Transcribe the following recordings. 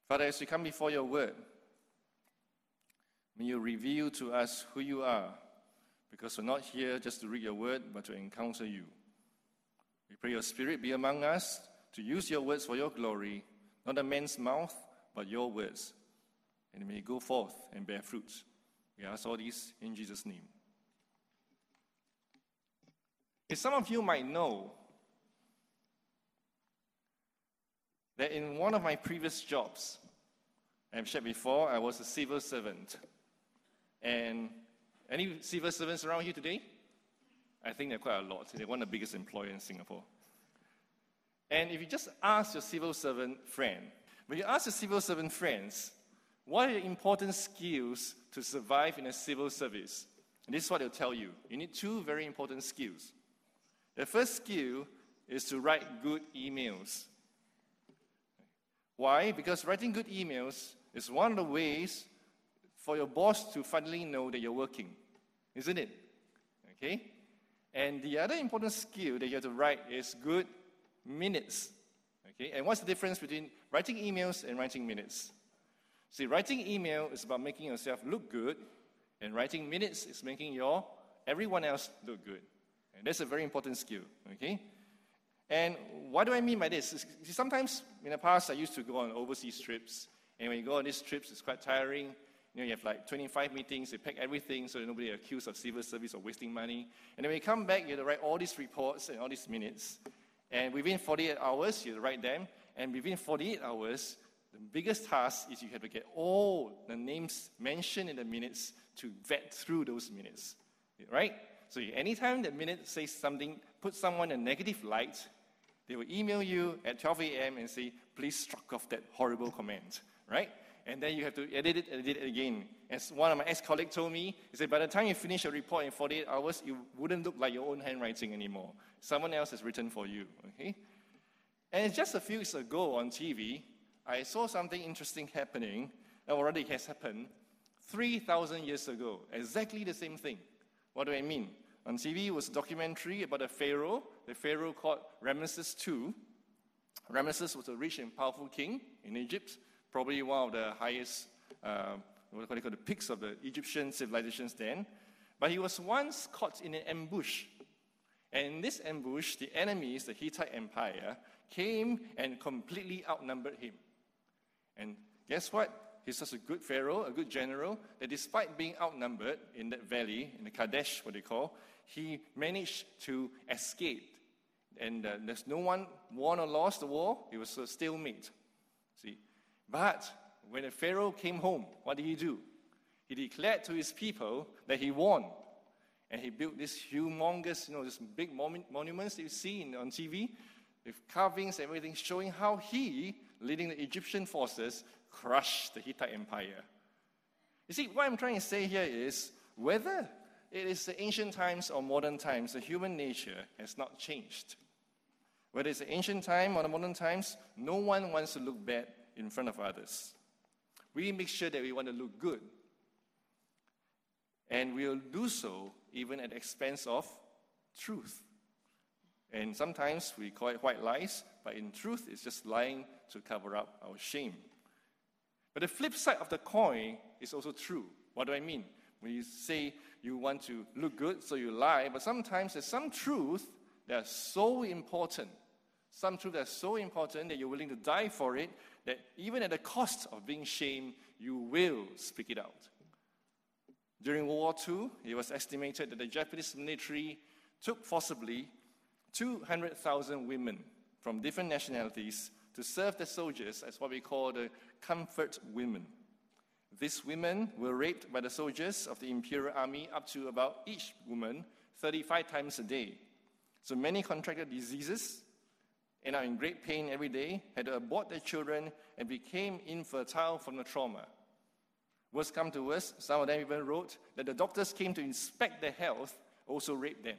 Father, as we come before your word, may you reveal to us who you are, because we're not here just to read your word, but to encounter you. We pray your Spirit be among us to use your words for your glory, not a man's mouth, but your words. And may go forth and bear fruit. We ask all these in Jesus' name. As some of you might know, that in one of my previous jobs, I've shared before, I was a civil servant. And any civil servants around here today? I think there are quite a lot. They're one of the biggest employers in Singapore. And if you just ask your civil servant friend, when you ask your civil servant friends, what are the important skills to survive in a civil service? And this is what they'll tell you. You need two very important skills. The first skill is to write good emails. Why? Because writing good emails is one of the ways for your boss to finally know that you're working, isn't it? Okay? And the other important skill that you have to write is good minutes. Okay? And what's the difference between writing emails and writing minutes? See, writing email is about making yourself look good, and writing minutes is making everyone else look good. And that's a very important skill. Okay? And what do I mean by this? See, sometimes in the past, I used to go on overseas trips, and when you go on these trips, it's quite tiring. You have like 25 meetings, you pack everything so that nobody accused of civil service or wasting money. And then when you come back, you have to write all these reports and all these minutes. And within 48 hours, you have to write them. And within 48 hours, the biggest task is you have to get all the names mentioned in the minutes to vet through those minutes. Right? So anytime the minute says something, put someone in a negative light, they will email you at 12 a.m. and say, please struck off that horrible comment. Right? And then you have to edit it again. As one of my ex-colleagues told me, he said, by the time you finish a report in 48 hours, you wouldn't look like your own handwriting anymore. Someone else has written for you, okay? And just a few weeks ago on TV, I saw something interesting happening, or already has happened, 3,000 years ago. Exactly the same thing. What do I mean? On TV was a documentary about the pharaoh called Ramesses II. Ramesses was a rich and powerful king in Egypt, probably one of the highest, what they call the peaks of the Egyptian civilizations then. But he was once caught in an ambush. And in this ambush, the enemies, the Hittite Empire, came and completely outnumbered him. And guess what? He's such a good pharaoh, a good general, that despite being outnumbered in that valley, in the Kadesh, what they call, he managed to escape. And there's no one won or lost the war. It was a stalemate. See? But when the Pharaoh came home, what did he do? He declared to his people that he won. And he built this humongous, this big monuments that you see on TV, with carvings and everything, showing how he, leading the Egyptian forces, crushed the Hittite Empire. You see, what I'm trying to say here is, whether it is the ancient times or modern times, the human nature has not changed. Whether it's the ancient time or the modern times, no one wants to look bad in front of others. We make sure that we want to look good. And we'll do so even at the expense of truth. And sometimes we call it white lies, but in truth, it's just lying to cover up our shame. But the flip side of the coin is also true. What do I mean? When you say you want to look good, so you lie, but sometimes there's some truth that are so important, that you're willing to die for it, that even at the cost of being shamed, you will speak it out. During World War II, it was estimated that the Japanese military took forcibly 200,000 women from different nationalities to serve the soldiers as what we call the comfort women. These women were raped by the soldiers of the Imperial Army up to about each woman 35 times a day. So many contracted diseases and are in great pain every day, had to abort their children, and became infertile from the trauma. Worst come to worst, some of them even wrote that the doctors came to inspect their health, also raped them.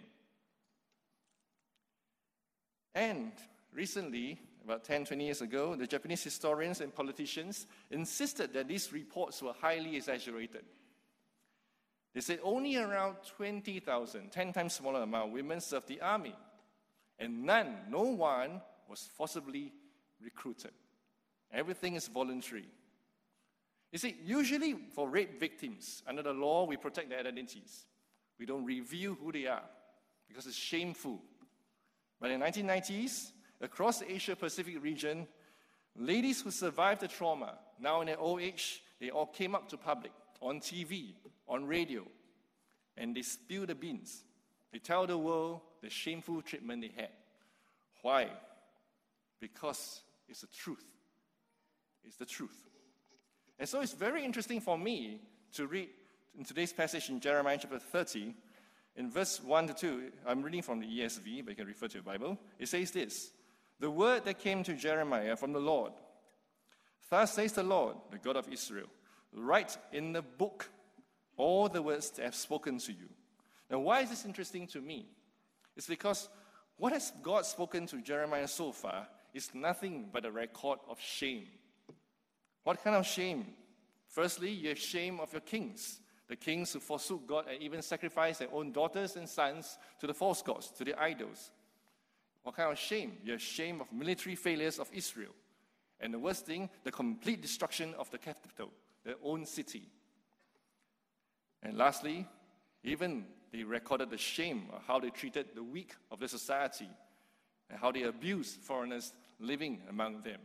And recently, about 10, 20 years ago, the Japanese historians and politicians insisted that these reports were highly exaggerated. They said only around 20,000, 10 times smaller amount, women served the army. And no one was forcibly recruited. Everything is voluntary. You see, usually for rape victims, under the law, we protect their identities. We don't reveal who they are because it's shameful. But in the 1990s, across the Asia-Pacific region, ladies who survived the trauma, now in their old age, they all came up to public, on TV, on radio, and they spill the beans. They tell the world the shameful treatment they had. Why? Because it's the truth. It's the truth. And so it's very interesting for me to read in today's passage in Jeremiah chapter 30, in verse 1 to 2, I'm reading from the ESV, but you can refer to your Bible. It says this, "The word that came to Jeremiah from the Lord. Thus says the Lord, the God of Israel, write in the book all the words that I have spoken to you." Now, why is this interesting to me? It's because what has God spoken to Jeremiah so far is nothing but a record of shame. What kind of shame? Firstly, you have shame of your kings, the kings who forsook God and even sacrificed their own daughters and sons to the false gods, to the idols. What kind of shame? You have shame of military failures of Israel. And the worst thing, the complete destruction of the capital, their own city. And lastly, even they recorded the shame of how they treated the weak of the society and how they abused foreigners living among them.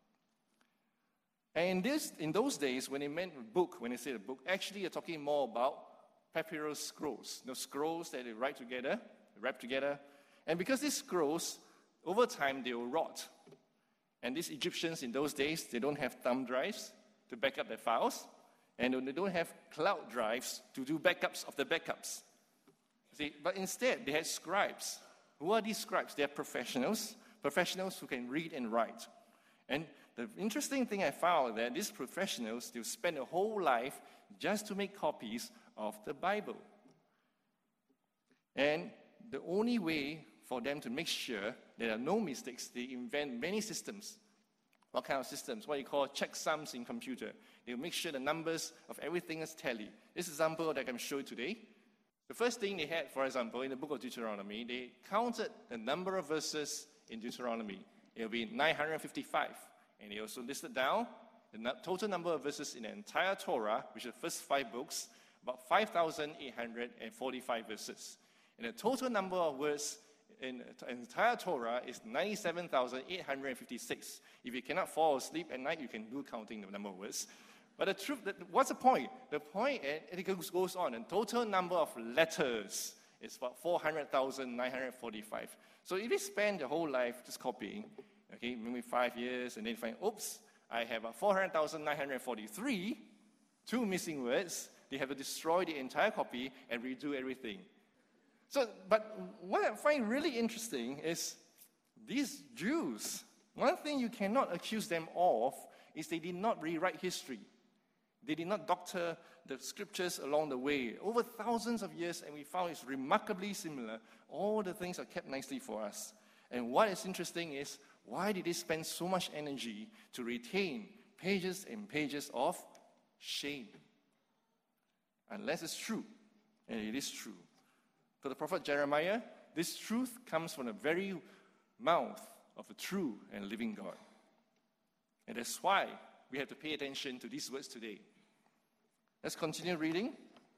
And in those days, when they meant a book, when they say a book, actually they're talking more about papyrus scrolls, the scrolls that they wrap together. And because these scrolls, over time, they will rot. And these Egyptians in those days, they don't have thumb drives to back up their files, and they don't have cloud drives to do backups of the backups. See, but instead, they had scribes. Who are these scribes? They are professionals who can read and write. And the interesting thing I found that these professionals, they spend a whole life just to make copies of the Bible. And the only way for them to make sure there are no mistakes, they invent many systems. What kind of systems? What you call checksums in computer. They'll make sure the numbers of everything is tally. This example that I can show you today. The first thing they had, for example, in the book of Deuteronomy, they counted the number of verses in Deuteronomy. It will be 955. And they also listed down the total number of verses in the entire Torah, which are the first 5 books, about 5,845 verses. And the total number of words in the entire Torah is 97,856. If you cannot fall asleep at night, you can do counting the number of words. But the truth, what's the point? The point, and it goes on, the total number of letters is about 400,945. So if you spend your whole life just copying, okay, maybe 5 years, and then find, oops, I have 400,943, 2 missing words. They have to destroy the entire copy and redo everything. So, but what I find really interesting is these Jews, one thing you cannot accuse them of is they did not rewrite history. They did not doctor the scriptures along the way. Over thousands of years, and we found it's remarkably similar. All the things are kept nicely for us. And what is interesting is, why did they spend so much energy to retain pages and pages of shame? Unless it's true, and it is true. For the prophet Jeremiah, this truth comes from the very mouth of a true and living God. And that's why we have to pay attention to these words today. Let's continue reading.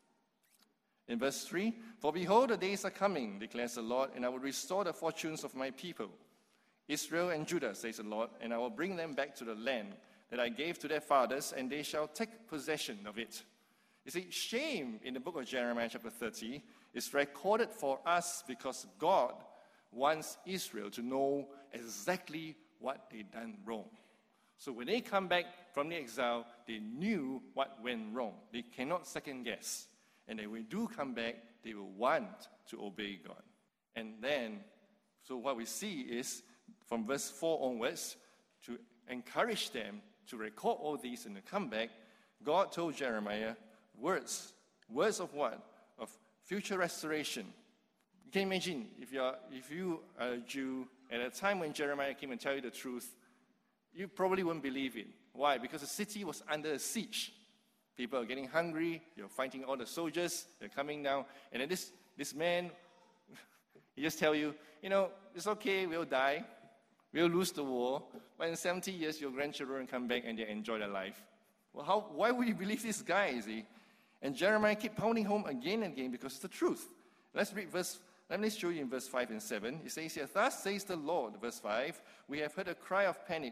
In verse 3, "For behold, the days are coming, declares the Lord, and I will restore the fortunes of my people, Israel and Judah, says the Lord, and I will bring them back to the land that I gave to their fathers, and they shall take possession of it." You see, shame in the book of Jeremiah chapter 30 is recorded for us because God wants Israel to know exactly what they've done wrong. So when they come back from the exile, they knew what went wrong. They cannot second guess. And when they do come back, they will want to obey God. And then, so what we see is, from verse 4 onwards, to encourage them to record all these and to come back, God told Jeremiah words of what? Of future restoration. You can imagine, if you are a Jew, at a time when Jeremiah came and tell you the truth, you probably wouldn't believe it. Why? Because the city was under a siege. People are getting hungry, you're fighting all the soldiers, they're coming down, and then this man, he just tell you, it's okay, we'll die, we'll lose the war, but in 70 years, your grandchildren come back and they enjoy their life. Well, why would you believe this guy, you see? And Jeremiah keep pounding home again and again because it's the truth. Let me show you in verse 5 and 7. It says here, "Thus says the Lord," verse 5, "we have heard a cry of panic,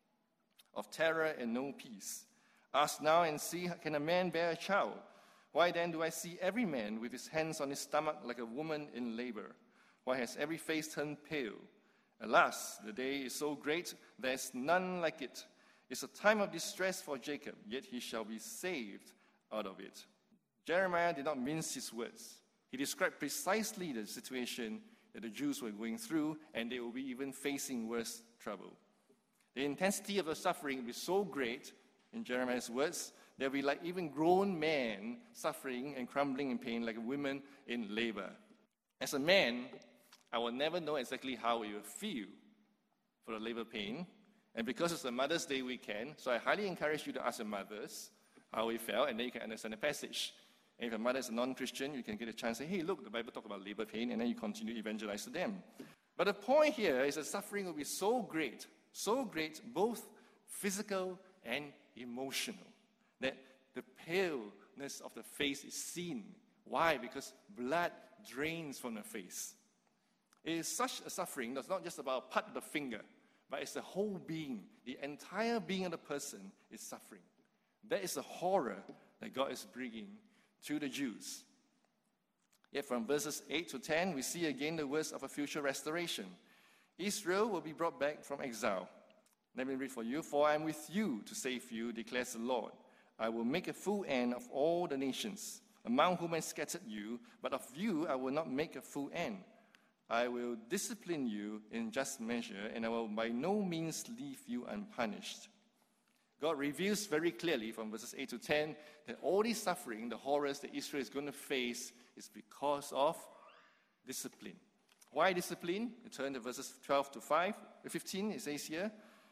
of terror and no peace. Ask now and see, can a man bear a child? Why then do I see every man with his hands on his stomach like a woman in labor? Why has every face turned pale? Alas, the day is so great, there is none like it. It's a time of distress for Jacob, yet he shall be saved out of it." Jeremiah did not mince his words. He described precisely the situation that the Jews were going through, and they will be even facing worse trouble. The intensity of the suffering will be so great, in Jeremiah's words, there will be like even grown men suffering and crumbling in pain like women in labor. As a man, I will never know exactly how it will feel for the labor pain. And because it's a Mother's Day weekend, so I highly encourage you to ask your mothers how it felt, and then you can understand the passage. And if your mother is a non-Christian, you can get a chance to say, hey, look, the Bible talks about labor pain, and then you continue to evangelize to them. But the point here is that suffering will be so great, both physical and emotional, that the paleness of the face is seen. Why? Because blood drains from the face. It is such a suffering that's not just about a part of the finger, but it's the whole being. The entire being of the person is suffering. That is the horror that God is bringing to the Jews. Yet from verses 8 to 10, we see again the words of a future restoration. Israel will be brought back from exile. Let me read for you. "For I am with you to save you, declares the Lord. I will make a full end of all the nations, among whom I scattered you, but of you I will not make a full end. I will discipline you in just measure, and I will by no means leave you unpunished." God reveals very clearly from verses 8 to 10 that all this suffering, the horrors that Israel is going to face, is because of discipline. Why discipline? You turn to verses 12 to 15, it says here,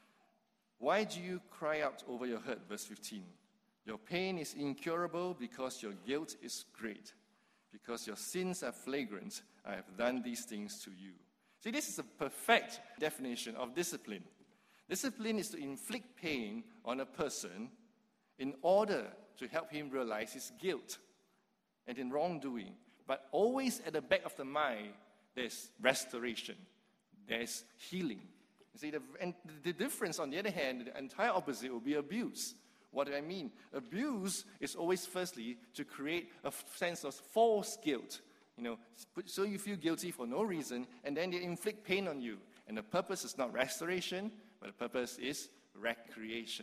"Why do you cry out over your hurt?" Verse 15. "Your pain is incurable because your guilt is great. Because your sins are flagrant, I have done these things to you." See, this is a perfect definition of discipline. Discipline is to inflict pain on a person in order to help him realize his guilt and in wrongdoing. But always at the back of the mind, there's restoration, there's healing. You see, the difference, on the other hand, the entire opposite will be abuse. What do I mean? Abuse is always, firstly, to create a sense of false guilt. So you feel guilty for no reason, and then they inflict pain on you. And the purpose is not restoration, but the purpose is recreation.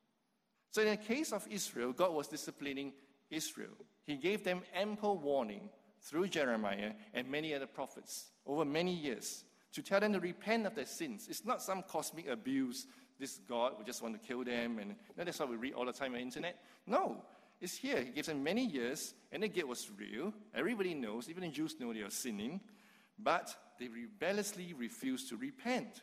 So in the case of Israel, God was disciplining Israel. He gave them ample warning through Jeremiah and many other prophets over many years to tell them to repent of their sins. It's not some cosmic abuse. This God would just want to kill them, and that's what we read all the time on the internet. No, it's here. He gives them many years, and the guilt was real. Everybody knows, even the Jews know they are sinning, but they rebelliously refused to repent.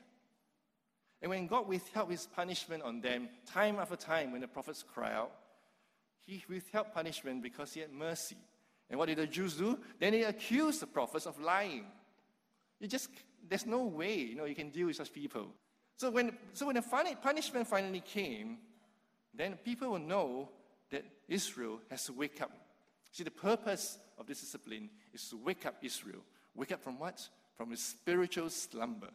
And when God withheld his punishment on them, time after time, when the prophets cry out, he withheld punishment because he had mercy. And what did the Jews do? Then they accused the prophets of lying. There's no way, you can deal with such people. So when the punishment finally came, then people will know that Israel has to wake up. See, the purpose of this discipline is to wake up Israel. Wake up from what? From a spiritual slumber.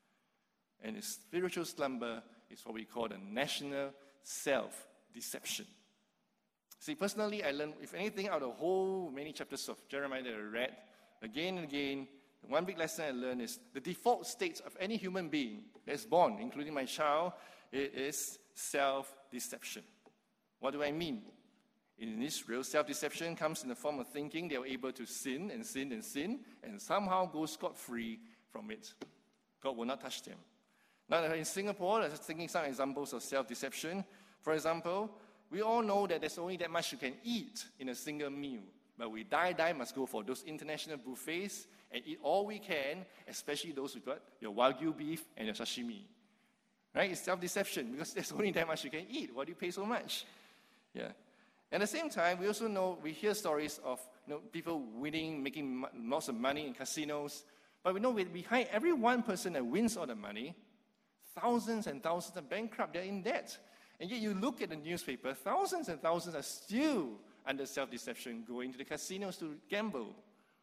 And a spiritual slumber is what we call the national self-deception. See, personally, I learned, if anything, out of the whole many chapters of Jeremiah that I read, again and again, the one big lesson I learned is the default state of any human being that is born, including my child, it is self-deception. What do I mean? In Israel, self-deception comes in the form of thinking they are able to sin and sin and sin and somehow go scot-free from it. God will not touch them. Now, in Singapore, I'm just thinking some examples of self-deception. For example, we all know that there's only that much you can eat in a single meal. But we must go for those international buffets and eat all we can, especially those with what? Your Wagyu beef and your sashimi. Right? It's self-deception because there's only that much you can eat. Why do you pay so much? Yeah. At the same time, we also know, we hear stories of people winning, making lots of money in casinos. But we know behind every one person that wins all the money, Thousands and thousands are bankrupt, they're in debt. And yet you look at the newspaper, thousands and thousands are still under self-deception, going to the casinos to gamble.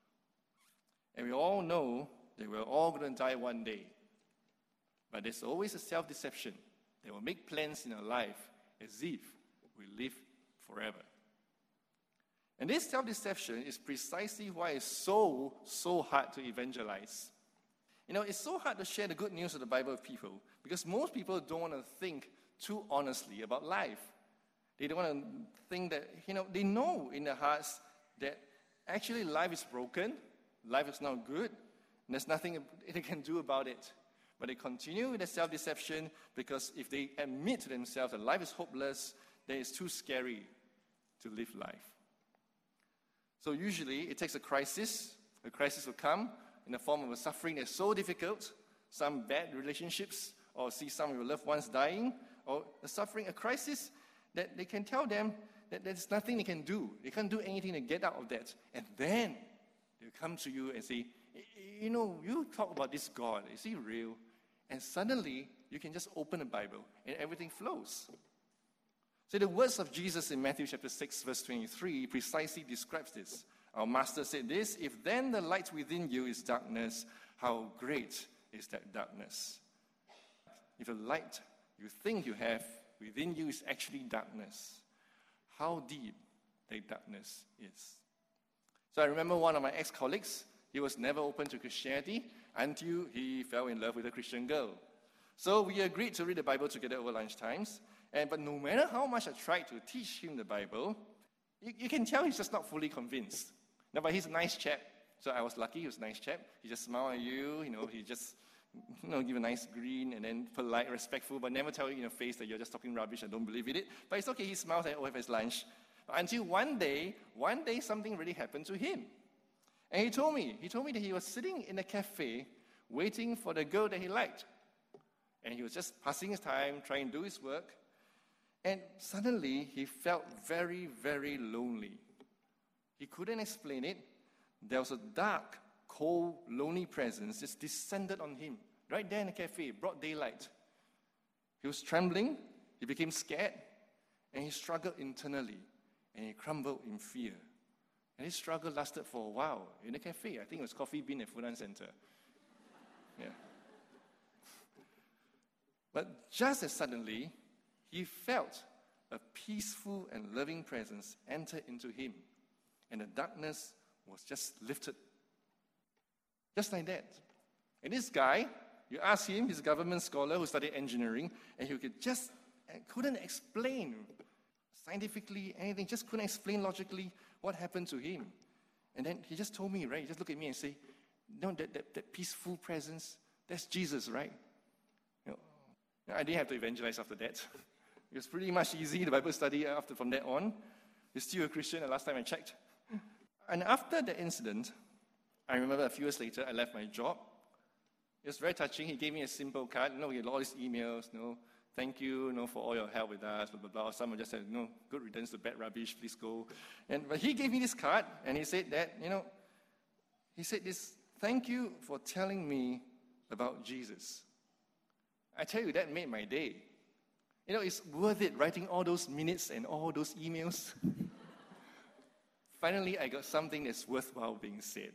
And we all know that we're all going to die one day. But there's always a self-deception that will make plans in our life as if we live forever. And this self-deception is precisely why it's so hard to evangelize. It's so hard to share the good news of the Bible with people because most people don't want to think too honestly about life. They don't want to think that, they know in their hearts that actually life is broken, life is not good, and there's nothing they can do about it. But they continue with the self-deception because if they admit to themselves that life is hopeless, then it's too scary to live life. So usually it takes a crisis. The crisis will come in the form of a suffering that's so difficult, some bad relationships, or see some of your loved ones dying, or a crisis that they can tell them that there's nothing they can do. They can't do anything to get out of that. And then they'll come to you and say, you talk about this God, is he real? And suddenly, you can just open the Bible and everything flows. So the words of Jesus in Matthew chapter 6, verse 23 precisely describes this. Our master said this, if then the light within you is darkness, how great is that darkness? If the light you think you have within you is actually darkness, how deep that darkness is. So I remember one of my ex-colleagues, he was never open to Christianity until he fell in love with a Christian girl. So we agreed to read the Bible together over lunch times. But no matter how much I tried to teach him the Bible, you can tell he's just not fully convinced. Now, but he's a nice chap. So I was lucky, he was a nice chap. He just smiled at you, he just give a nice grin and then polite, respectful, but never tell you in your face that you're just talking rubbish and don't believe in it. But it's okay, he smiles and over his lunch. Until one day something really happened to him. And he told me that he was sitting in a cafe waiting for the girl that he liked. And he was just passing his time, trying to do his work. And suddenly, he felt very, very lonely. He couldn't explain it. There was a dark, cold, lonely presence just descended on him, right there in the cafe, broad daylight. He was trembling, he became scared, and he struggled internally, and he crumbled in fear. And his struggle lasted for a while in the cafe. I think it was Coffee Bean at Funan Center. Yeah. But just as suddenly, he felt a peaceful and loving presence enter into him, and the darkness was just lifted. Just like that. And this guy, you ask him, he's a government scholar who studied engineering, and he couldn't explain scientifically anything, just couldn't explain logically what happened to him. And then he just told me, right? He just looked at me and say, that peaceful presence, that's Jesus, right? I didn't have to evangelize after that. It was pretty much easy, the Bible study from that on. He's still a Christian, the last time I checked. And after the incident, I remember a few years later, I left my job. It was very touching. He gave me a simple card. We had all these emails, thank you, for all your help with us, blah, blah, blah. Someone just said, good riddance to bad rubbish, please go. But he gave me this card, and he said that, he said this, thank you for telling me about Jesus. I tell you, that made my day. It's worth it writing all those minutes and all those emails. Finally, I got something that's worthwhile being said.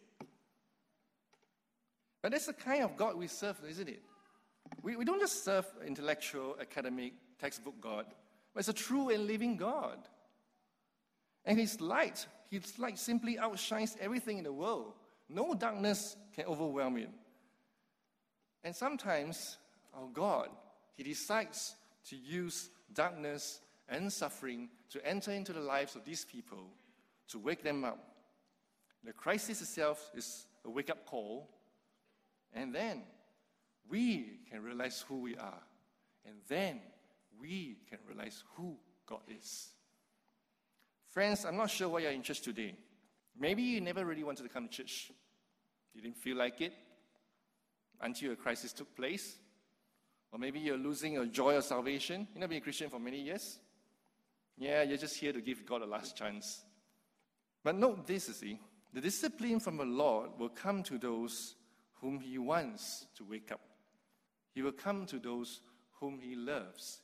But that's the kind of God we serve, isn't it? We don't just serve intellectual, academic, textbook God, but it's a true and living God. And His light simply outshines everything in the world. No darkness can overwhelm Him. And sometimes, our God, He decides to use darkness and suffering to enter into the lives of these people, to wake them up. The crisis itself is a wake-up call, and then we can realize who we are, and then we can realize who God is. Friends, I'm not sure why you're in church today. Maybe you never really wanted to come to church. You didn't feel like it until a crisis took place. Or maybe you're losing your joy of salvation. You've been a Christian for many years. Yeah, you're just here to give God a last chance. But note this, you see. The discipline from the Lord will come to those whom He wants to wake up. He will come to those whom he loves.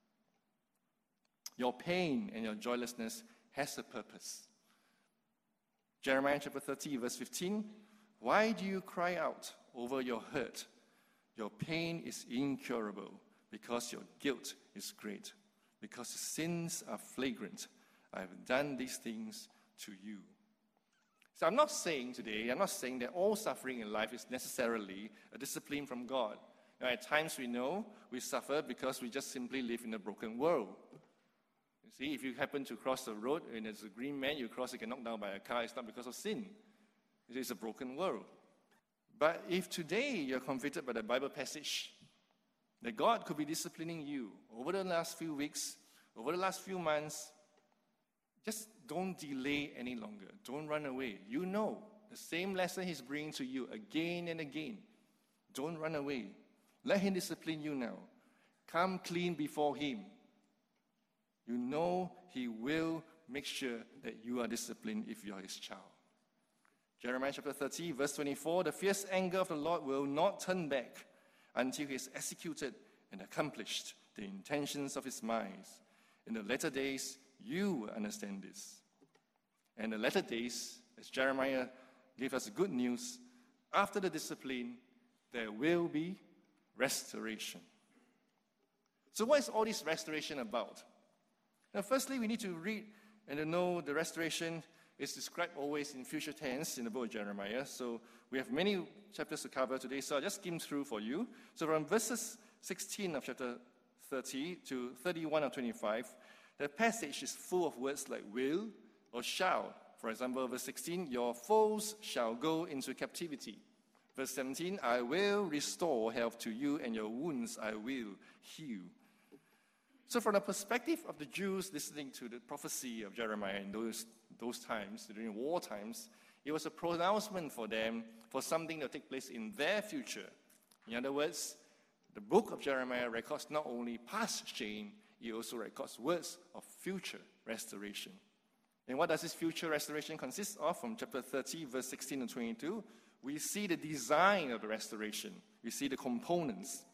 Your pain and your joylessness has a purpose. Jeremiah chapter 30, verse 15, why do you cry out over your hurt? Your pain is incurable because your guilt is great, because your sins are flagrant. I have done these things to you. So I'm not saying that all suffering in life is necessarily a discipline from God. At times we know we suffer because we just simply live in a broken world. You see, if you happen to cross the road and there's a green man, you cross, you get knocked down by a car, it's not because of sin. It's a broken world. But if today you're convicted by the Bible passage that God could be disciplining you over the last few weeks, over the last few months, just don't delay any longer. Don't run away. You know the same lesson he's bringing to you again and again. Don't run away. Let him discipline you now. Come clean before him. You know he will make sure that you are disciplined if you are his child. Jeremiah chapter 30, verse 24, the fierce anger of the Lord will not turn back until he has executed and accomplished the intentions of his mind. In the latter days, you will understand this. And the latter days, as Jeremiah gave us good news, after the discipline, there will be restoration. So what is all this restoration about? Now, firstly, we need to read and to know the restoration is described always in future tense in the book of Jeremiah. So we have many chapters to cover today, so I'll just skim through for you. So from verses 16 of chapter 30 to 31 of 25, the passage is full of words like will or shall. For example, verse 16, your foes shall go into captivity. Verse 17, I will restore health to you, and your wounds I will heal. So from the perspective of the Jews listening to the prophecy of Jeremiah in those times, during war times, it was a pronouncement for them for something to take place in their future. In other words, the book of Jeremiah records not only past change, it also records words of future restoration. And what does this future restoration consist of? From chapter 30, verse 16 to 22, we see the design of the restoration. We see the components.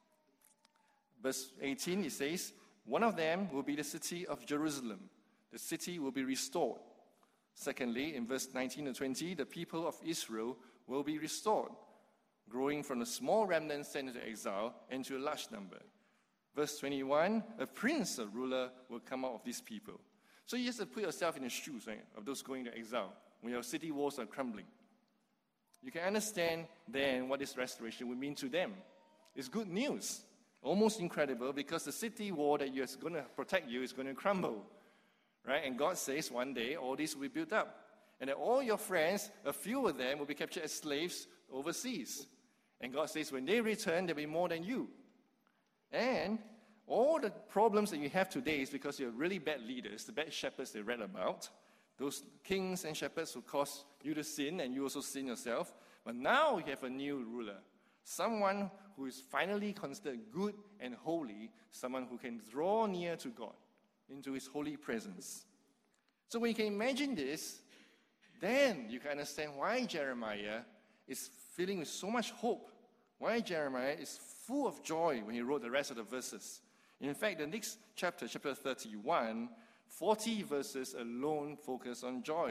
Verse 18, it says, one of them will be the city of Jerusalem. The city will be restored. Secondly, in verse 19 to 20, the people of Israel will be restored, growing from a small remnant sent into exile into a large number. Verse 21, a prince, a ruler, will come out of these people. So you have to put yourself in the shoes, right, of those going to exile when your city walls are crumbling. You can understand then what this restoration would mean to them. It's good news. Almost incredible, because the city wall that is going to protect you is going to crumble, right? And God says one day all this will be built up. And that all your friends, a few of them, will be captured as slaves overseas. And God says when they return, there'll be more than you. And all the problems that you have today is because you're really bad leaders, the bad shepherds they read about, those kings and shepherds who cause you to sin, and you also sin yourself. But now you have a new ruler, someone who is finally considered good and holy, someone who can draw near to God, into his holy presence. So when you can imagine this, then you can understand why Jeremiah is filling with so much hope, why Jeremiah is full of joy when he wrote the rest of the verses. In fact, the next chapter, chapter 31, 40 verses alone focus on joy.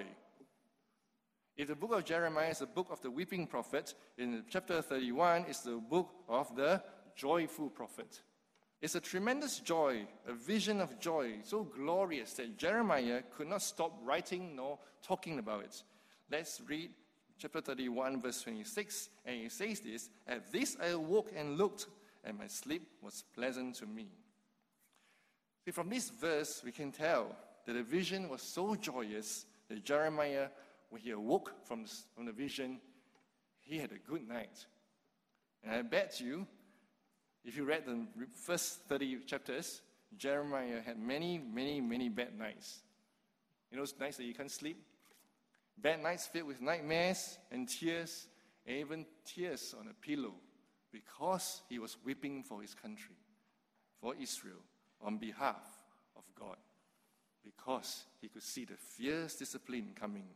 If the book of Jeremiah is the book of the weeping prophet, in chapter 31 is the book of the joyful prophet. It's a tremendous joy, a vision of joy, so glorious that Jeremiah could not stop writing nor talking about it. Let's read chapter 31, verse 26, and it says this, at this I awoke and looked, and my sleep was pleasant to me. See, from this verse, we can tell that the vision was so joyous that Jeremiah, when he awoke from the vision, he had a good night. And I bet you, if you read the first 30 chapters, Jeremiah had many, many, many bad nights. You know those nights that you can't sleep? Bad nights filled with nightmares and tears, and even tears on a pillow, because he was weeping for his country, for Israel, on behalf of God, because he could see the fierce discipline coming.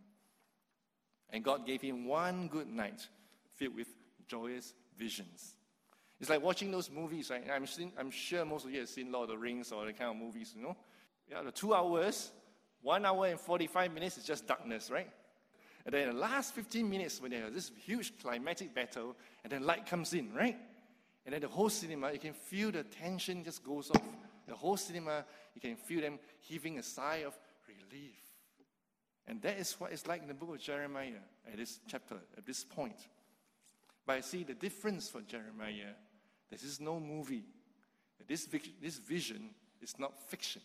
And God gave him one good night filled with joyous visions. It's like watching those movies, right? I'm sure most of you have seen Lord of the Rings or the kind of movies, Yeah, the 2 hours, 1 hour and 45 minutes is just darkness, right? And then the last 15 minutes when they have this huge climatic battle, and then light comes in, right? And then the whole cinema, you can feel the tension just goes off. The whole cinema, you can feel them heaving a sigh of relief. And that is what it's like in the book of Jeremiah at this chapter, at this point. But I see the difference for Jeremiah. This is no movie. This vision is not fiction.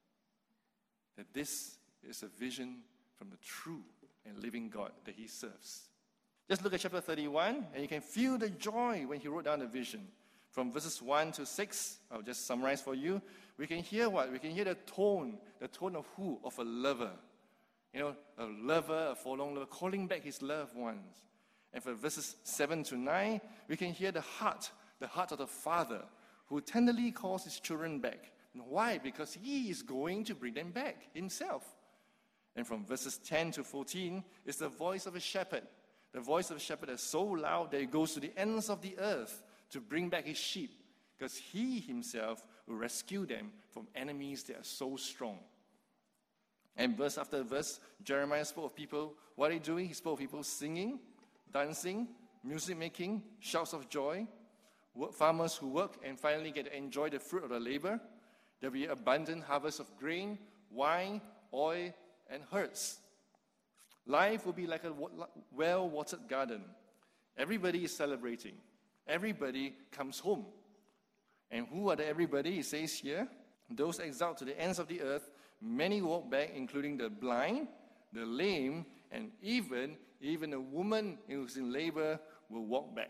That this is a vision from the true and living God that he serves. Just look at chapter 31, and you can feel the joy when he wrote down the vision. From verses 1 to 6, I'll just summarize for you. We can hear what? We can hear the tone of who? Of a lover. A lover, a forlorn lover, calling back his loved ones. And for verses 7 to 9, we can hear the heart of the father who tenderly calls his children back. Why? Because he is going to bring them back himself. And from verses 10 to 14 is the voice of a shepherd. The voice of a shepherd is so loud that it goes to the ends of the earth to bring back his sheep, because he himself will rescue them from enemies that are so strong. And verse after verse, Jeremiah spoke of people. What are they doing? He spoke of people singing, dancing, music making, shouts of joy, farmers who work and finally get to enjoy the fruit of their labor. There will be abundant harvest of grain, wine, oil, and herds. Life will be like a well-watered garden. Everybody is celebrating. Everybody comes home. And who are the everybody? It says here, those exiled to the ends of the earth, many walk back, including the blind, the lame, and even a woman who's in labor will walk back.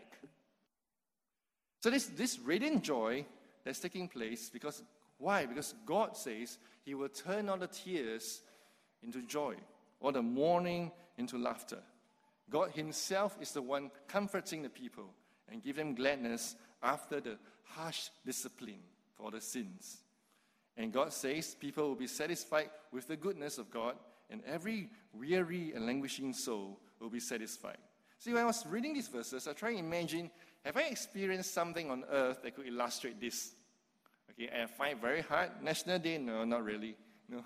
So this radiant joy that's taking place, because why? Because God says he will turn all the tears into joy, or the mourning into laughter. God himself is the one comforting the people and give them gladness after the harsh discipline for the sins. And God says people will be satisfied with the goodness of God, and every weary and languishing soul will be satisfied. See, when I was reading these verses, I try to imagine, have I experienced something on earth that could illustrate this? Okay, and I find it very hard. National Day? No, not really. No.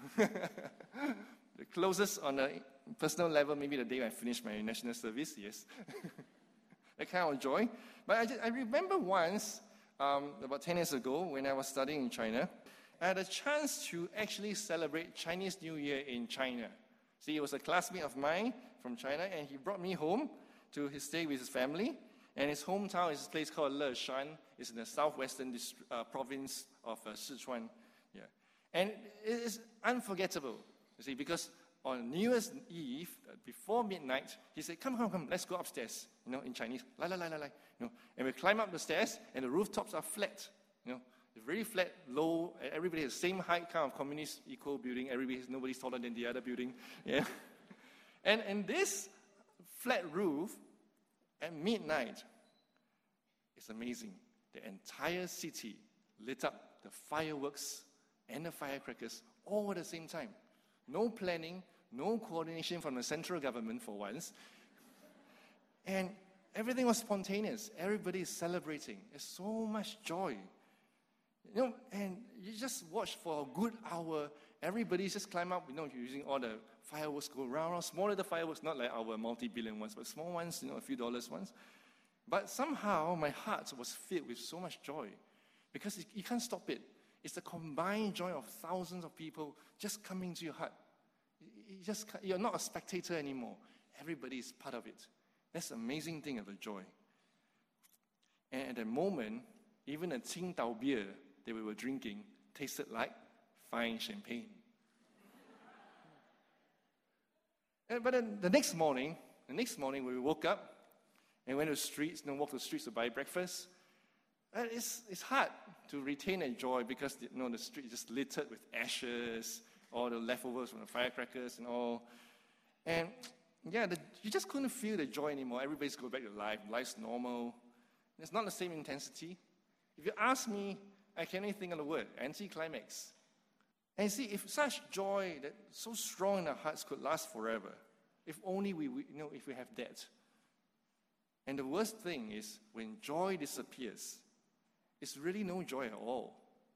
The closest on a personal level, maybe the day I finish my national service, yes. That kind of joy. But I remember once, about 10 years ago, when I was studying in China, I had a chance to actually celebrate Chinese New Year in China. See, he was a classmate of mine from China, and he brought me home to stay with his family. And his hometown is a place called Leshan. It's in the southwestern province of Sichuan. Yeah. And it is unforgettable, you see, because on New Year's Eve, before midnight, he said, come, let's go upstairs, in Chinese, and we climb up the stairs, and the rooftops are flat, It's very flat, low, everybody has the same height, kind of communist equal building, nobody's taller than the other building, yeah. And this flat roof, at midnight, it's amazing. The entire city lit up, the fireworks and the firecrackers all at the same time. No planning, no coordination from the central government for once. And everything was spontaneous. Everybody is celebrating. There's so much joy. And you just watch for a good hour. Everybody just climb up, using all the fireworks go around. Smaller the fireworks, not like our multi-billion ones, but small ones, a few dollars ones. But somehow my heart was filled with so much joy because you can't stop it. It's the combined joy of thousands of people just coming to your heart. You're not a spectator anymore. Everybody is part of it. That's the amazing thing of the joy. And at the moment, even a Qingdao beer that we were drinking tasted like fine champagne. But then the next morning when we woke up and went to the streets, walked to the streets to buy breakfast, it's hard to retain that joy because the street is just littered with ashes, all the leftovers from the firecrackers and all. And you just couldn't feel the joy anymore. Everybody's going back to life. Life's normal. It's not the same intensity. If you ask me, I can't even think of the word, anticlimax. And see, if such joy that so strong in our hearts could last forever, if only if we have that. And the worst thing is when joy disappears, it's really no joy at all.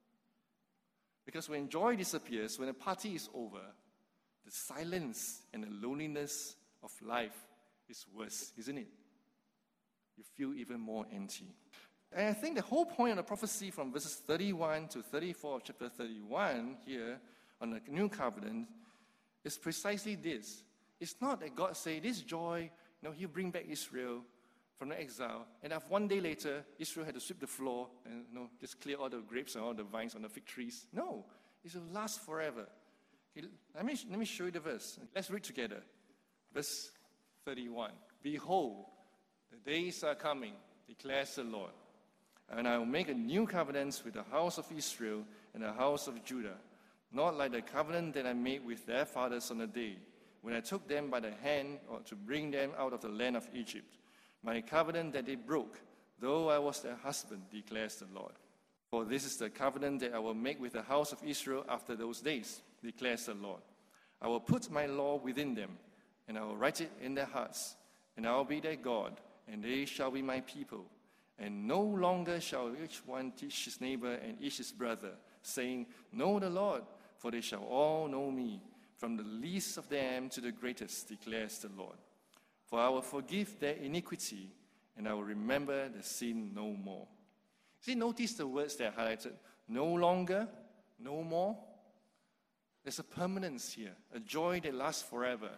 Because when joy disappears, when a party is over, the silence and the loneliness of life is worse, isn't it? You feel even more empty. And I think the whole point of the prophecy from verses 31 to 34 of chapter 31 here on the new covenant is precisely this. It's not that God say this joy, He'll bring back Israel from the exile, and if one day later Israel had to sweep the floor and just clear all the grapes and all the vines on the fig trees. No, it will last forever. Okay, let me show you the verse. Let's read together. Verse 31. Behold, the days are coming, declares the Lord, and I will make a new covenant with the house of Israel and the house of Judah, not like the covenant that I made with their fathers on the day when I took them by the hand to bring them out of the land of Egypt. My covenant that they broke, though I was their husband, declares the Lord. For this is the covenant that I will make with the house of Israel after those days, declares the Lord. I will put my law within them, and I will write it in their hearts, and I will be their God, and they shall be my people. And no longer shall each one teach his neighbor and each his brother, saying, Know the Lord, for they shall all know me, from the least of them to the greatest, declares the Lord. For I will forgive their iniquity, and I will remember the sin no more. See, notice the words that are highlighted. No longer, no more. There's a permanence here, a joy that lasts forever.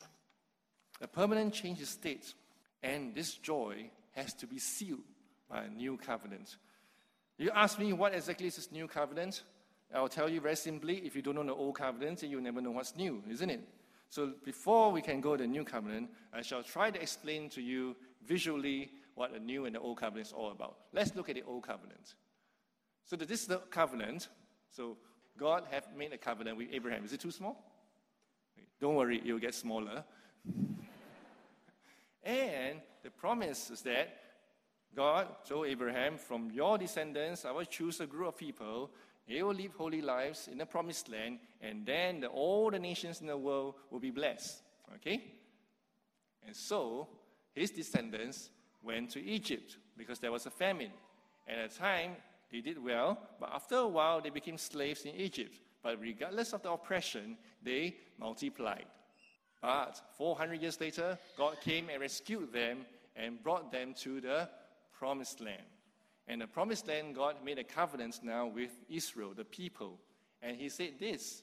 A permanent change of state, and this joy has to be sealed by a new covenant. You ask me what exactly is this new covenant? I'll tell you very simply, if you don't know the old covenant, you'll never know what's new, isn't it? So before we can go to the new covenant, I shall try to explain to you visually what the new and the old covenant is all about. Let's look at the old covenant. So this is the covenant. So God have made a covenant with Abraham. Is it too small? Don't worry, it will get smaller. And the promise is that God told Abraham, from your descendants, I will choose a group of people. They will live holy lives in the promised land, and then all the nations in the world will be blessed. Okay? And so, his descendants went to Egypt because there was a famine. At the time, they did well, but after a while, they became slaves in Egypt. But regardless of the oppression, they multiplied. But 400 years later, God came and rescued them and brought them to the promised land. And the promised land, God made a covenant now with Israel, the people. And he said this,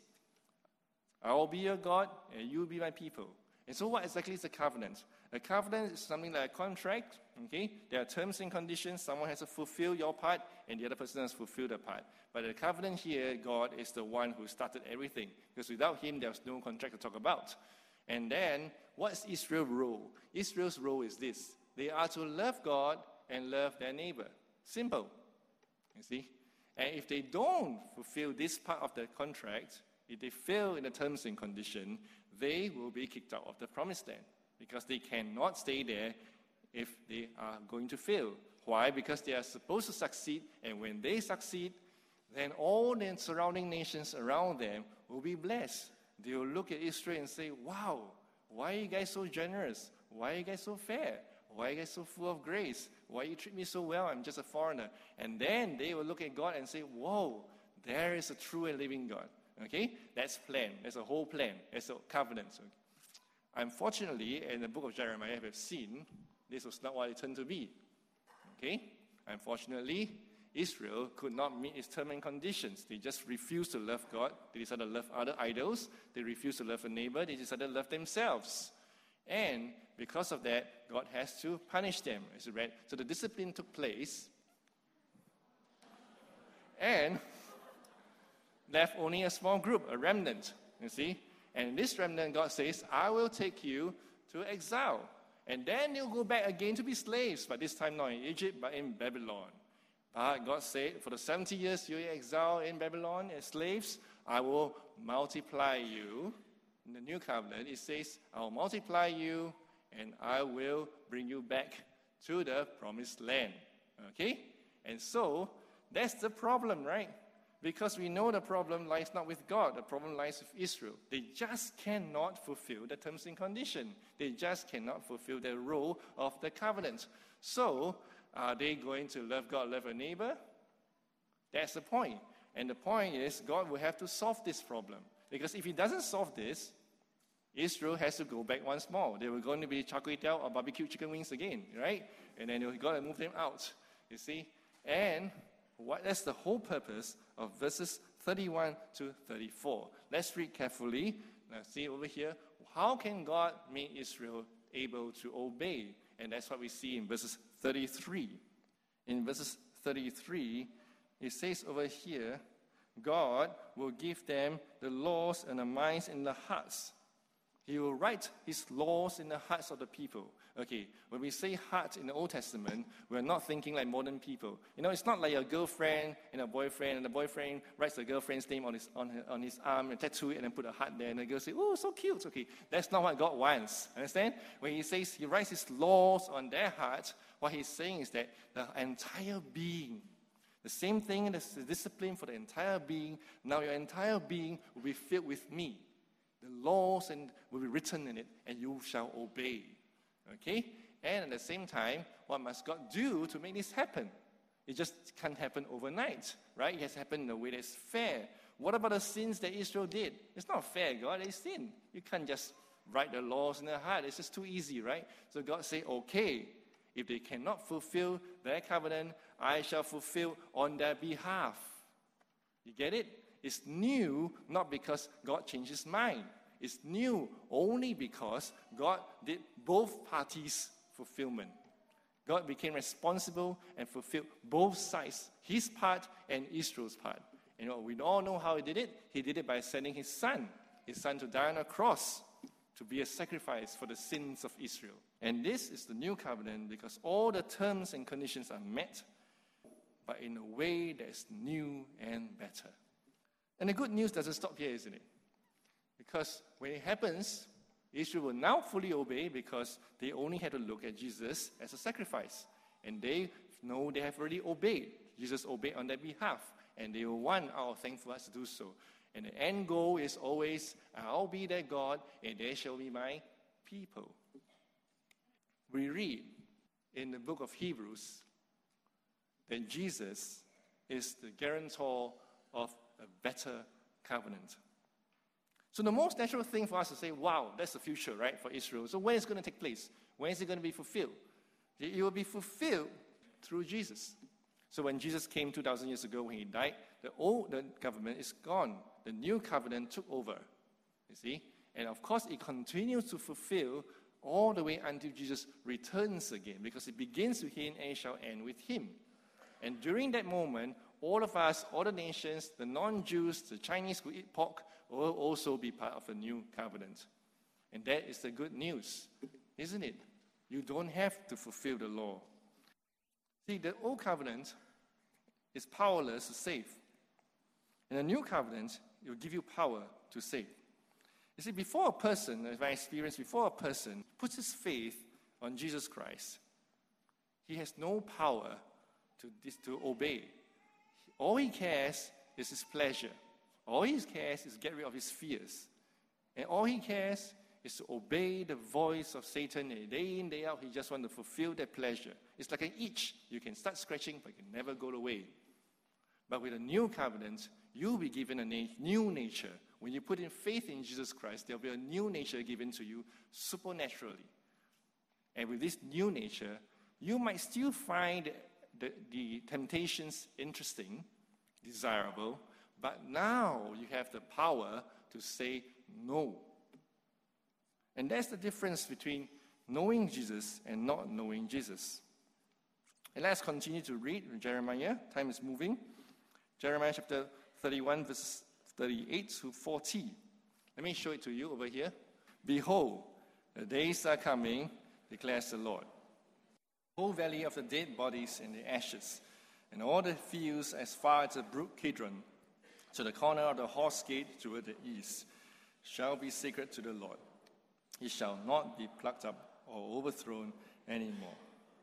I will be your God, and you will be my people. And so what exactly is a covenant? A covenant is something like a contract, okay? There are terms and conditions. Someone has to fulfill your part, and the other person has to fulfill their part. But the covenant here, God is the one who started everything. Because without him, there's no contract to talk about. And then, what's Israel's role? Israel's role is this. They are to love God and love their neighbor. Simple. You see? And if they don't fulfill this part of the contract, if they fail in the terms and condition, they will be kicked out of the promised land. Because they cannot stay there if they are going to fail. Why? Because they are supposed to succeed, and when they succeed, then all the surrounding nations around them will be blessed. They will look at Israel and say, wow, why are you guys so generous? Why are you guys so fair? Why are you guys so full of grace? Why you treat me so well? I'm just a foreigner. And then they will look at God and say, whoa, there is a true and living God. Okay? That's plan. That's a whole plan. That's a covenant. Okay? Unfortunately, in the book of Jeremiah, we have seen this was not what it turned to be. Okay? Unfortunately, Israel could not meet its terms and conditions. They just refused to love God. They decided to love other idols. They refused to love a neighbor. They decided to love themselves. And because of that, God has to punish them, as you read. So the discipline took place and left only a small group, a remnant, you see. And this remnant, God says, I will take you to exile. And then you'll go back again to be slaves, but this time not in Egypt, but in Babylon. But God said, for the 70 years you're in exile in Babylon as slaves, I will multiply you. In the new covenant, it says, I will multiply you and I will bring you back to the promised land. Okay? And so, that's the problem, right? Because we know the problem lies not with God, the problem lies with Israel. They just cannot fulfill the terms and conditions. They just cannot fulfill the role of the covenant. So, are they going to love God, love a neighbor? That's the point. And the point is, God will have to solve this problem. Because if he doesn't solve this, Israel has to go back once more. They were going to be char kway teow or barbecue chicken wings again, right? And then you've got to move them out, you see? And that's the whole purpose of verses 31 to 34. Let's read carefully. Now see over here, how can God make Israel able to obey? And that's what we see in verses 33. In verses 33, it says over here, God will give them the laws and the minds in the hearts. He will write his laws in the hearts of the people. Okay, when we say heart in the Old Testament, we're not thinking like modern people. You know, it's not like a girlfriend and a boyfriend, and the boyfriend writes the girlfriend's name on his arm and tattoo it and then put a heart there, and the girl says, oh, so cute. Okay, that's not what God wants. Understand? When he says he writes his laws on their heart, what he's saying is that the entire being, the same thing, the discipline for the entire being, now your entire being will be filled with me. The laws will be written in it, and you shall obey. Okay? And at the same time, what must God do to make this happen? It just can't happen overnight, right? It has to happen in a way that's fair. What about the sins that Israel did? It's not fair, God. They sinned. You can't just write the laws in their heart. It's just too easy, right? So God said, okay, if they cannot fulfill their covenant, I shall fulfill on their behalf. You get it? It's new, not because God changed his mind. It's new only because God did both parties' fulfillment. God became responsible and fulfilled both sides, his part and Israel's part. And we all know how he did it. He did it by sending his son to die on a cross to be a sacrifice for the sins of Israel. And this is the new covenant because all the terms and conditions are met, but in a way that's new and better. And the good news doesn't stop here, isn't it? Because when it happens, Israel will now fully obey because they only had to look at Jesus as a sacrifice. And they know they have already obeyed. Jesus obeyed on their behalf. And they will want our thankfulness to do so. And the end goal is always, I'll be their God, and they shall be my people. We read in the book of Hebrews that Jesus is the guarantor of a better covenant. So the most natural thing for us to say, wow, that's the future, right, for Israel. So when is it going to take place? When is it going to be fulfilled? It will be fulfilled through Jesus. So when Jesus came 2,000 years ago, when he died, the old government is gone. The new covenant took over, you see. And of course, it continues to fulfill all the way until Jesus returns again, because it begins with him and it shall end with him. And during that moment, all of us, all the nations, the non-Jews, the Chinese who eat pork, will also be part of a new covenant. And that is the good news, isn't it? You don't have to fulfill the law. See, the old covenant is powerless to save. And the new covenant, it will give you power to save. You see, before a person, as I experienced, before a person puts his faith on Jesus Christ, he has no power to obey. All he cares is his pleasure. All he cares is get rid of his fears. And all he cares is to obey the voice of Satan. And day in, day out, he just wants to fulfill that pleasure. It's like an itch. You can start scratching, but it can never go away. But with a new covenant, you'll be given a new nature. When you put in faith in Jesus Christ, there'll be a new nature given to you supernaturally. And with this new nature, you might still find the temptations interesting, desirable, but now you have the power to say no. And that's the difference between knowing Jesus and not knowing Jesus. And let's continue to read Jeremiah. Time is moving. Jeremiah chapter 31, verses 38 to 40. Let me show it to you over here. Behold, the days are coming, declares the Lord. The whole valley of the dead bodies and the ashes, and all the fields as far as the brook Kidron, to the corner of the horse gate toward the east, shall be sacred to the Lord. He shall not be plucked up or overthrown anymore.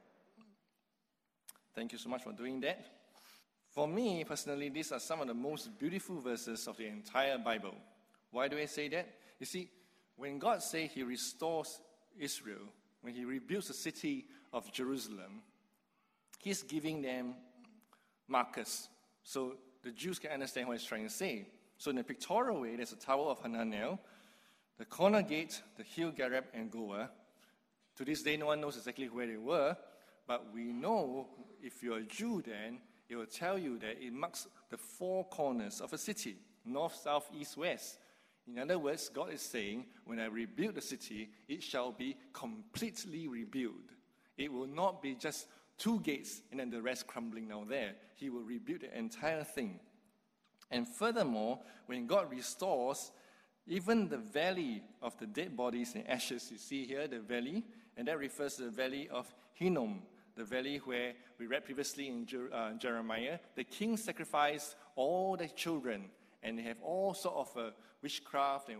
Thank you so much for doing that. For me, personally, these are some of the most beautiful verses of the entire Bible. Why do I say that? You see, when God says he restores Israel, when he rebuilds the city of Jerusalem, he's giving them markers, so the Jews can understand what he's trying to say. So in a pictorial way, there's a Tower of Hananel, the corner gate, the hill Gareb and Goah. To this day, no one knows exactly where they were, but we know if you're a Jew then, it will tell you that it marks the four corners of a city, north, south, east, west. In other words, God is saying, when I rebuild the city, it shall be completely rebuilt. It will not be just two gates and then the rest crumbling down there. He will rebuild the entire thing. And furthermore, when God restores, even the valley of the dead bodies and ashes, you see here, the valley, and that refers to the valley of Hinnom, the valley where we read previously in Jeremiah. The king sacrificed all the children, and they have all sort of witchcraft and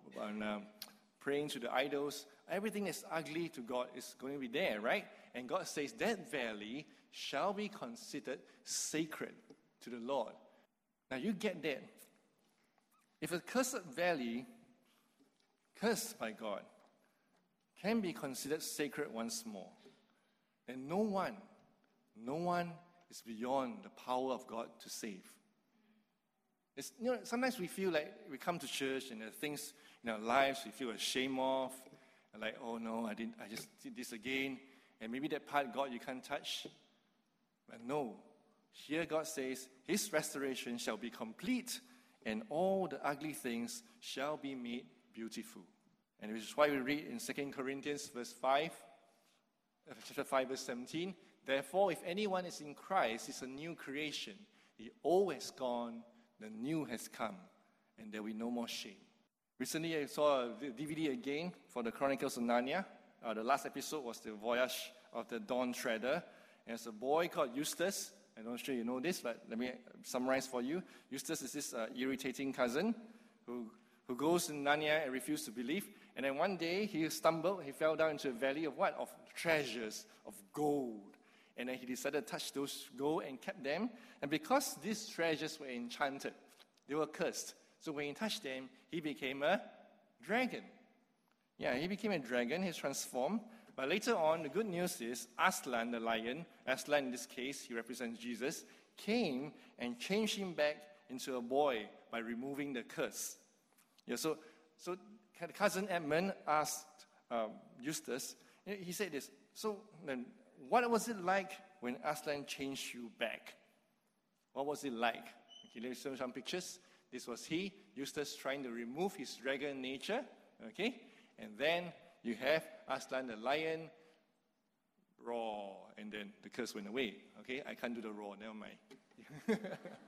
praying to the idols. Everything that's ugly to God is going to be there, right? And God says that valley shall be considered sacred to the Lord. Now you get that. If a cursed valley, cursed by God, can be considered sacred once more, then no one is beyond the power of God to save. Sometimes we feel like we come to church and there are things in our lives we feel ashamed of, and like, oh no, I just did this again, and maybe that part, God, you can't touch. But no, here God says, His restoration shall be complete, and all the ugly things shall be made beautiful. And which is why we read in 2 Corinthians chapter 5, verse 17, therefore, if anyone is in Christ, he's a new creation. The old has gone, the new has come, and there will be no more shame. Recently, I saw a DVD again for the Chronicles of Narnia. The last episode was the voyage of the Dawn Treader. And there's a boy called Eustace. I'm not sure you know this, but let me summarize for you. Eustace is this irritating cousin who goes in Narnia and refuses to believe. And then one day he stumbled, he fell down into a valley of what? Of treasures, of gold. And then he decided to touch those gold and kept them. And because these treasures were enchanted, they were cursed. So when he touched them, he became a dragon. Yeah, he became a dragon, he's transformed. But later on, the good news is Aslan, the lion, Aslan in this case, he represents Jesus, came and changed him back into a boy by removing the curse. Yeah, so cousin Edmund asked Eustace, he said this, so then what was it like when Aslan changed you back? What was it like? Okay, let me show some pictures. This was Eustace, trying to remove his dragon nature, okay? And then you have Aslan the lion, roar, and then the curse went away, okay? I can't do the roar, never mind.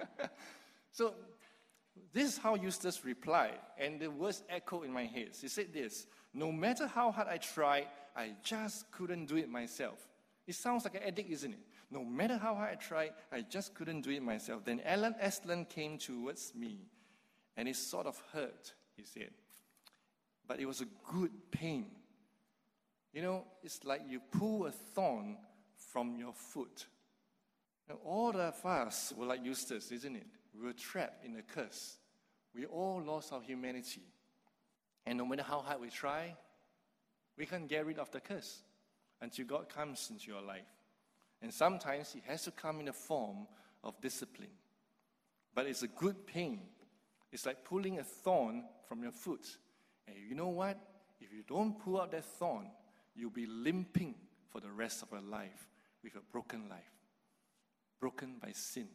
So, this is how Eustace replied, and the words echoed in my head. He said this, no matter how hard I tried, I just couldn't do it myself. It sounds like an addict, isn't it? No matter how hard I tried, I just couldn't do it myself. Then Aslan came towards me, and it sort of hurt, he said. But it was a good pain. You know, it's like you pull a thorn from your foot. Now, all of us were like Eustace, isn't it? We were trapped in a curse. We all lost our humanity. And no matter how hard we try, we can't get rid of the curse until God comes into your life. And sometimes He has to come in the form of discipline. But it's a good pain. It's like pulling a thorn from your foot. And you know what? If you don't pull out that thorn, you'll be limping for the rest of your life with a broken life. Broken by sin.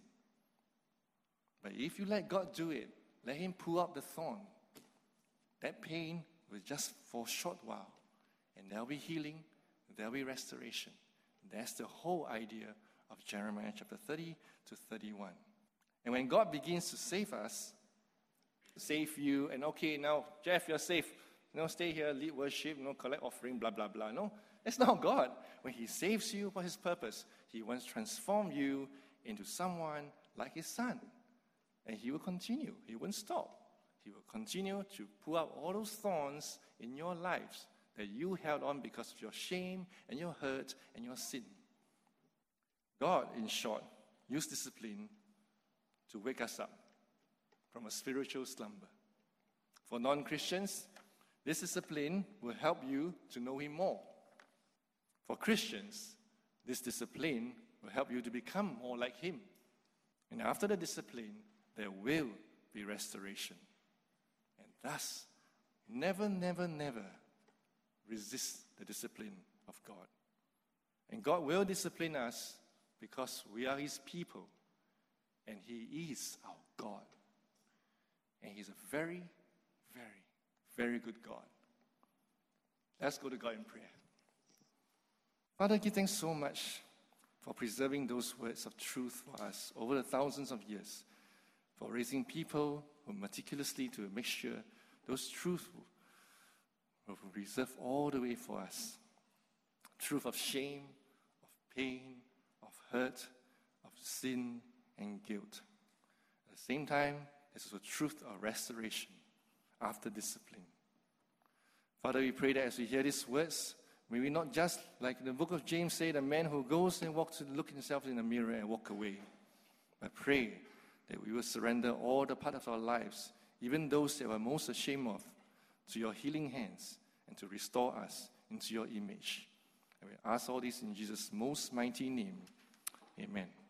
But if you let God do it, let Him pull out the thorn, that pain will just for a short while. And there'll be healing, there'll be restoration. That's the whole idea of Jeremiah chapter 30 to 31. And when God begins to save us, save you, and okay, now, Jeff, you're safe. Stay here, lead worship, collect offering, blah, blah, blah. No, that's not God. When He saves you for His purpose, He wants to transform you into someone like His Son. And He will continue. He won't stop. He will continue to pull out all those thorns in your lives that you held on because of your shame and your hurt and your sin. God, in short, used discipline to wake us up from a spiritual slumber. For non-Christians, this discipline will help you to know Him more. For Christians, this discipline will help you to become more like Him. And after the discipline, there will be restoration. And thus, never, never, never resist the discipline of God. And God will discipline us because we are His people. And He is our God. And He's a very, very, very good God. Let's go to God in prayer. Father, give thanks so much for preserving those words of truth for us over the thousands of years, for raising people who meticulously to make sure those truths will be preserved all the way for us. Truth of shame, of pain, of hurt, of sin and guilt. At the same time, there's also truth of restoration after discipline. Father, we pray that as we hear these words, may we not just, like the book of James say, the man who goes and walks to look himself in the mirror and walk away. But pray that we will surrender all the part of our lives, even those that we're most ashamed of, to your healing hands and to restore us into your image. And we ask all this in Jesus' most mighty name. Amen.